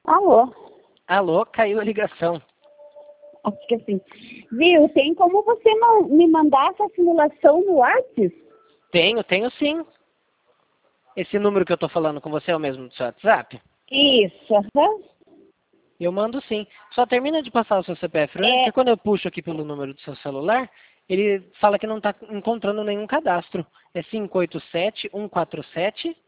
Alô? Alô, caiu a ligação. Acho que assim. Viu, tem como você me mandar essa simulação no WhatsApp? Tenho sim. Esse número que eu tô falando com você é o mesmo do seu WhatsApp? Isso, aham. Eu mando sim. Só termina de passar o seu CPF, né? É, Porque quando eu puxo aqui pelo número do seu celular, ele fala que não está encontrando nenhum cadastro. É 587-147